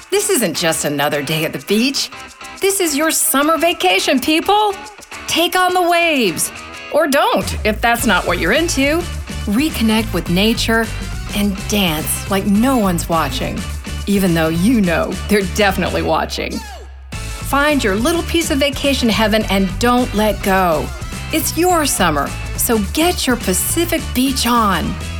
This isn't just another day at the beach. This is your summer vacation, people. Take on the waves. Or don't, if that's not what you're into. Reconnect with nature and dance like no one's watching, even though you know they're definitely watching. Find your little piece of vacation heaven and don't let go. It's your summer, so get your Pacific Beach on.